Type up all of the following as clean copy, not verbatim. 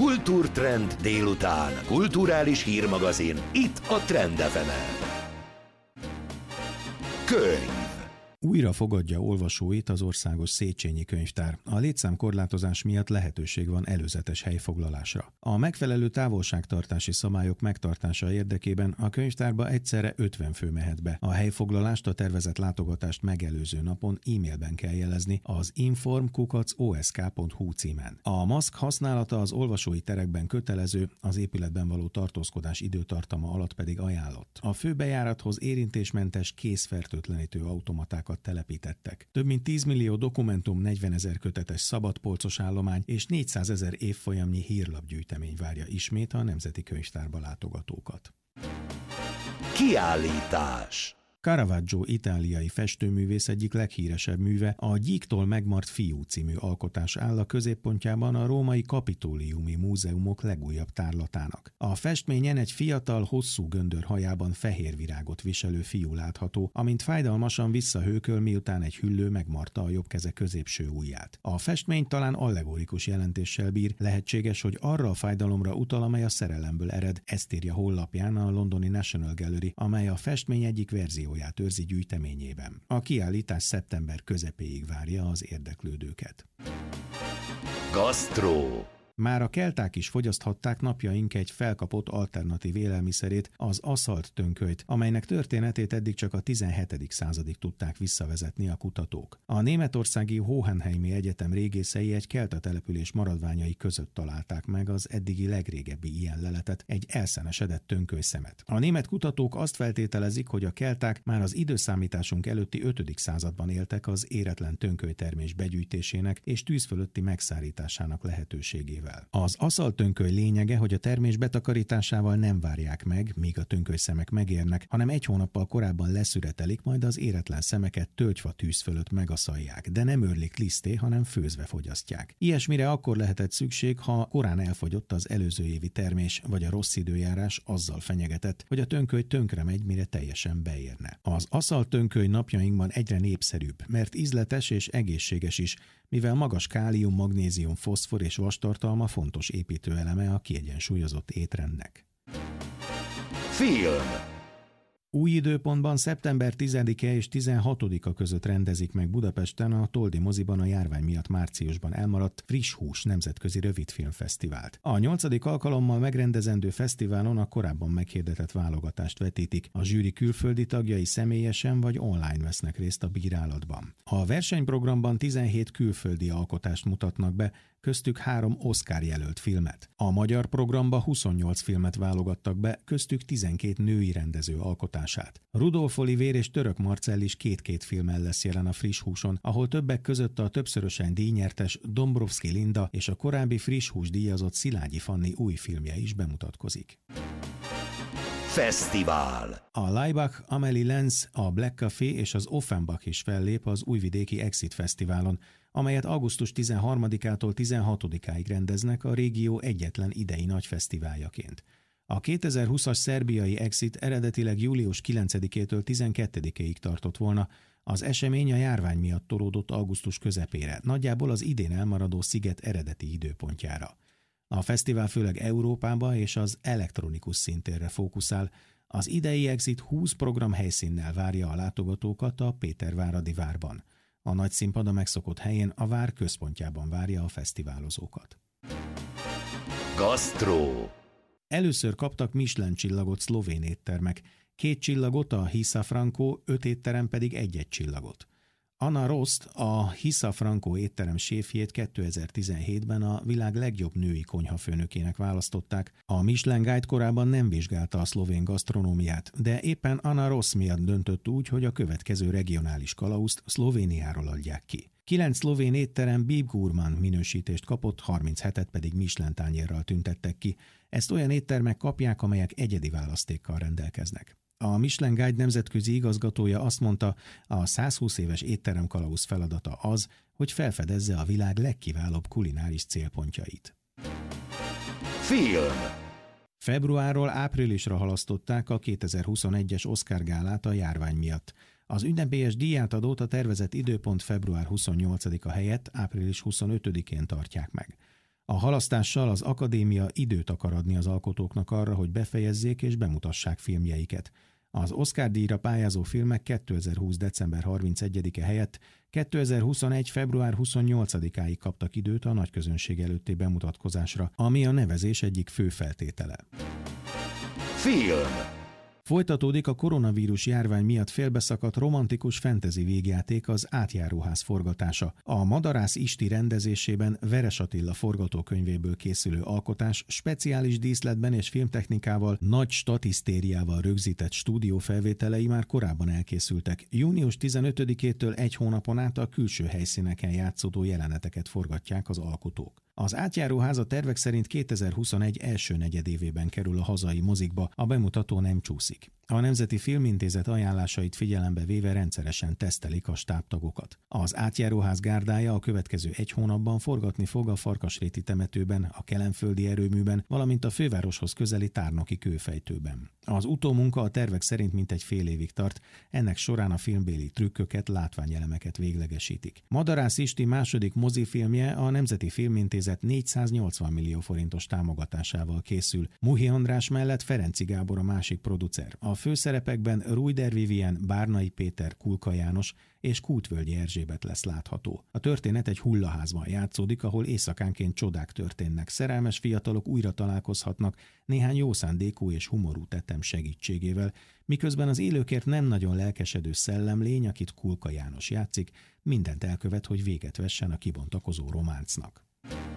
Kultúrtrend délután. Kulturális hírmagazin. Itt a Trend FM-en. Könyv. Újra fogadja olvasóit az Országos Széchenyi Könyvtár. A létszámkorlátozás miatt lehetőség van előzetes helyfoglalásra. A megfelelő távolságtartási szabályok megtartása érdekében a könyvtárba egyszerre 50 fő mehet be. A helyfoglalást a tervezett látogatást megelőző napon e-mailben kell jelezni az inform@osk.hu címen. A maszk használata az olvasói terekben kötelező, az épületben való tartózkodás időtartama alatt pedig ajánlott. A főbejárathoz érintésmentes kézfertőtlenítő automatákat telepítettek. Több mint 10 millió dokumentum, 40 000 kötetes szabadpolcos állomány és 400 000 évfolyamnyi hírlapgyűjtemény várja ismét a Nemzeti Könyvtárba látogatókat. Kiállítás. Caravaggio itáliai festőművész egyik leghíresebb műve, a Gyíktól megmaradt fiú című alkotás áll a középpontjában a római kapitóliumi múzeumok legújabb tárlatának. A festményen egy fiatal, hosszú göndör hajában fehér virágot viselő fiú látható, amint fájdalmasan visszahőköl, miután egy hüllő megmarta a jobb keze középső ujját. A festmény talán allegorikus jelentéssel bír, lehetséges, hogy arra a fájdalomra utal, amely a szerelemből ered, ezt írja honlapján a londoni National Gallery, amely a festmény egyik verzióját őrzi gyűjteményében. A kiállítás szeptember közepéig várja az érdeklődőket. Gasztró. Már a kelták is fogyaszthatták napjaink egy felkapott alternatív élelmiszerét, az aszalt tönkölyt, amelynek történetét eddig csak a 17. századig tudták visszavezetni a kutatók. A németországi Hohenheimi Egyetem régészei egy kelta település maradványai között találták meg az eddigi legrégebbi ilyen leletet, egy elszenesedett tönkölyszemet. A német kutatók azt feltételezik, hogy a kelták már az időszámításunk előtti 5. században éltek az éretlen tönkölytermés begyűjtésének és tűz fölötti megszárításának lehetőségével. Az aszaltönköly lényege, hogy a termés betakarításával nem várják meg, míg a tönkölysszemek megérnek, hanem egy hónappal korábban leszüretelik, majd az éretlen szemeket tölgyfa tűz fölött megaszalják, de nem őrlik liszté, hanem főzve fogyasztják. Ilyesmire akkor lehetett szükség, ha korán elfogyott az előző évi termés, vagy a rossz időjárás azzal fenyegetett, hogy a tönköly tönkre megy, mire teljesen beérne. Az aszaltönköly napjainkban egyre népszerűbb, mert ízletes és egészséges is, mivel magas kálium, magnézium, foszfor és vastartalma fontos építőeleme a kiegyensúlyozott étrendnek. Film. Új időpontban szeptember 10-e és 16-a között rendezik meg Budapesten a Toldi moziban a járvány miatt márciusban elmaradt Friss Hús nemzetközi rövidfilmfesztivált. A 8. alkalommal megrendezendő fesztiválon a korábban meghirdetett válogatást vetítik. A zsűri külföldi tagjai személyesen vagy online vesznek részt a bírálatban. A versenyprogramban 17 külföldi alkotást mutatnak be, köztük 3 Oscar jelölt filmet. A magyar programba 28 filmet válogattak be, köztük 12 női rendező alkotását. Rudolf Olivér és Török Marcell is 2 filmmel lesz jelen a Friss Húson, ahol többek között a többszörösen díjnyertes Dombrovszky Linda és a korábbi Friss Hús díjazott Szilágyi Fanni új filmje is bemutatkozik. Fesztivál. A Laibach, Amelie Lenz, a Black Café és az Offenbach is fellép az újvidéki Exit Fesztiválon, amelyet augusztus 13-ától 16-áig rendeznek a régió egyetlen idei nagy fesztiváljaként. A 2020-as szerbiai Exit eredetileg július 9-től 12-ig tartott volna, az esemény a járvány miatt tolódott augusztus közepére, nagyjából az idén elmaradó sziget eredeti időpontjára. A fesztivál főleg Európába és az elektronikus szintérre fókuszál. Az idei Exit 20 program helyszínnel várja a látogatókat a Péterváradi várban. A nagy színpad a megszokott helyén, a vár központjában várja a fesztiválozókat. Gasztró. Először kaptak Michelin csillagot szlovén éttermek, 2 csillagot a Hissa Franco, 5 étterem pedig 1 csillagot. Anna Rost, a Hissa Franco étterem séfjét 2017-ben a világ legjobb női konyhafőnökének választották. A Michelin Guide korábban nem vizsgálta a szlovén gasztronómiát, de éppen Anna Rost miatt döntött úgy, hogy a következő regionális kalauzt Szlovéniáról adják ki. 9 szlovén étterem Bib Gourmand minősítést kapott, 37-et pedig Michelin tányérral tüntettek ki. Ezt olyan éttermek kapják, amelyek egyedi választékkal rendelkeznek. A Michelin Guide nemzetközi igazgatója azt mondta, a 120 éves étteremkalauz feladata az, hogy felfedezze a világ legkiválóbb kulináris célpontjait. Film. Februárról áprilisra halasztották a 2021-es Oscar gálát a járvány miatt. Az ünnepélyes díjátadót a tervezett időpont február 28-a helyett április 25-én tartják meg. A halasztással az akadémia időt akar adni az alkotóknak arra, hogy befejezzék és bemutassák filmjeiket. Az Oscar-díjra pályázó filmek 2020. december 31-e helyett 2021. február 28-áig kaptak időt a nagyközönség előtti bemutatkozásra, ami a nevezés egyik fő feltétele. Film. Folytatódik a koronavírus járvány miatt félbeszakadt romantikus fantasy végjáték Az átjáróház forgatása. A Madarász Isti rendezésében Veres Attila forgatókönyvéből készülő alkotás speciális díszletben és filmtechnikával, nagy statisztériával rögzített stúdiófelvételei már korábban elkészültek. Június 15-től egy hónapon át a külső helyszíneken játszódó jeleneteket forgatják az alkotók. Az átjáróház a tervek szerint 2021 első negyedévében kerül a hazai mozikba, a bemutató nem csúszik. A Nemzeti Filmintézet ajánlásait figyelembe véve rendszeresen tesztelik a stábtagokat. Az átjáróház gárdája a következő egy hónapban forgatni fog a Farkasréti temetőben, a Kelenföldi erőműben, valamint a fővároshoz közeli Tárnoki kőfejtőben. Az utómunka a tervek szerint mintegy fél évig tart, ennek során a filmbéli trükköket, látványelemeket véglegesítik. Madarász Isti második mozifilmje a Nemzeti Filmintézet 480 millió forintos támogatásával készül. Muhi András mellett Ferenczy Gábor a másik producer. A főszerepekben Rújder Vivien, Bárnai Péter, Kulka János és Kultvölgyi Erzsébet lesz látható. A történet egy hullaházban játszódik, ahol éjszakánként csodák történnek. Szerelmes fiatalok újra találkozhatnak néhány jó szándékú és humorú tettem segítségével, miközben az élőkért nem nagyon lelkesedő szellemlény, akit Kulka János játszik, mindent elkövet, hogy véget vessen a kibontakozó románcnak.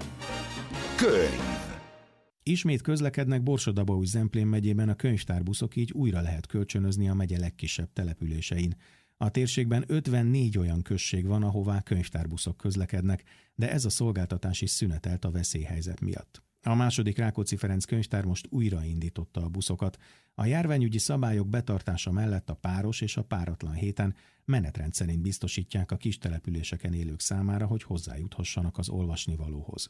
Könyv. Ismét közlekednek Borsod-Abaúj-Zemplén megyében a könyvtárbuszok, így újra lehet kölcsönözni a megye legkisebb településein. A térségben 54 olyan község van, ahová könyvtárbuszok közlekednek, de ez a szolgáltatás is szünetelt a veszélyhelyzet miatt. A második Rákóczi Ferenc könyvtár most újraindította a buszokat. A járványügyi szabályok betartása mellett a páros és a páratlan héten menetrend szerint biztosítják a kis településeken élők számára, hogy hozzájuthassanak az olvasnivalóhoz.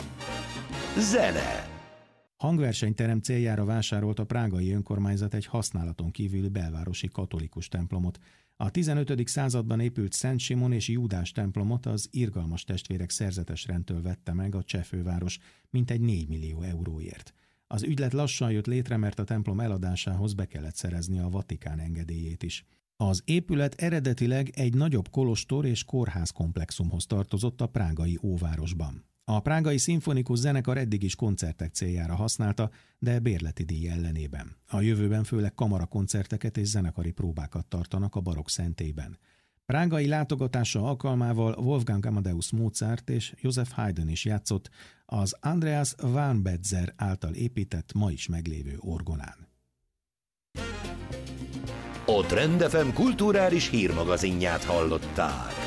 Zene. Hangversenyterem céljára vásárolt a prágai önkormányzat egy használaton kívüli belvárosi katolikus templomot. A 15. században épült Szent Simon és Júdás templomot az irgalmas testvérek szerzetes rendtől vette meg a cseh főváros mintegy 4 millió euróért. Az ügylet lassan jött létre, mert a templom eladásához be kellett szerezni a Vatikán engedélyét is. Az épület eredetileg egy nagyobb kolostor és kórház komplexumhoz tartozott a prágai óvárosban. A prágai szimfonikus zenekar eddig is koncertek céljára használta, de bérleti díj ellenében. A jövőben főleg kamarakoncerteket és zenekari próbákat tartanak a barokk szentélyben. Prágai látogatása alkalmával Wolfgang Amadeus Mozart és Joseph Haydn is játszott az Andreas Warnbetzer által épített, ma is meglévő orgonán. A Trend FM kulturális hírmagazinját hallották.